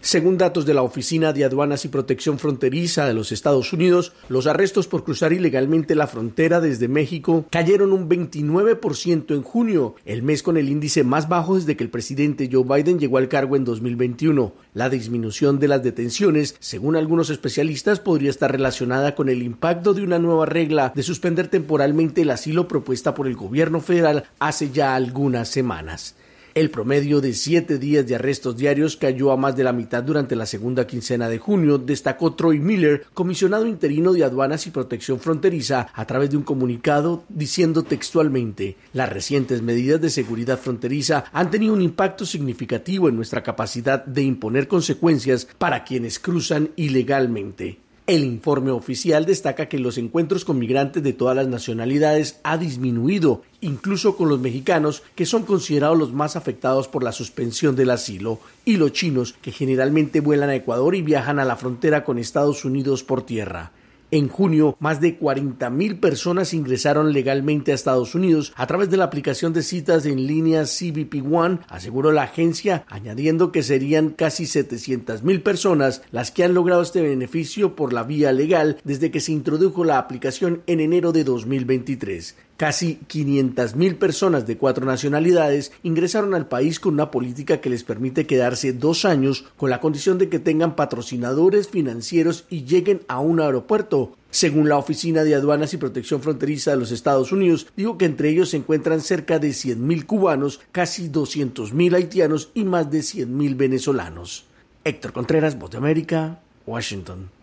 Según datos de la Oficina de Aduanas y Protección Fronteriza de los Estados Unidos, los arrestos por cruzar ilegalmente la frontera desde México cayeron un 29% en junio, el mes con el índice más bajo desde que el presidente Joe Biden llegó al cargo en 2021. La disminución de las detenciones, según algunos especialistas, podría estar relacionada con el impacto de una nueva regla de suspender temporalmente el asilo propuesta por el gobierno federal hace ya algunas semanas. El promedio de 7 días de arrestos diarios cayó a más de la mitad durante la segunda quincena de junio, destacó Troy Miller, comisionado interino de Aduanas y Protección Fronteriza, a través de un comunicado diciendo textualmente: las recientes medidas de seguridad fronteriza han tenido un impacto significativo en nuestra capacidad de imponer consecuencias para quienes cruzan ilegalmente. El informe oficial destaca que los encuentros con migrantes de todas las nacionalidades ha disminuido, incluso con los mexicanos, que son considerados los más afectados por la suspensión del asilo, y los chinos, que generalmente vuelan a Ecuador y viajan a la frontera con Estados Unidos por tierra. En junio, más de 40,000 personas ingresaron legalmente a Estados Unidos a través de la aplicación de citas en línea CBP One, aseguró la agencia, añadiendo que serían casi 700,000 personas las que han logrado este beneficio por la vía legal desde que se introdujo la aplicación en enero de 2023. Casi 500,000 personas de 4 nacionalidades ingresaron al país con una política que les permite quedarse 2 años con la condición de que tengan patrocinadores financieros y lleguen a un aeropuerto. Según la Oficina de Aduanas y Protección Fronteriza de los Estados Unidos, dijo que entre ellos se encuentran cerca de 100,000 cubanos, casi 200,000 haitianos y más de 100,000 venezolanos. Héctor Contreras, Voz de América, Washington.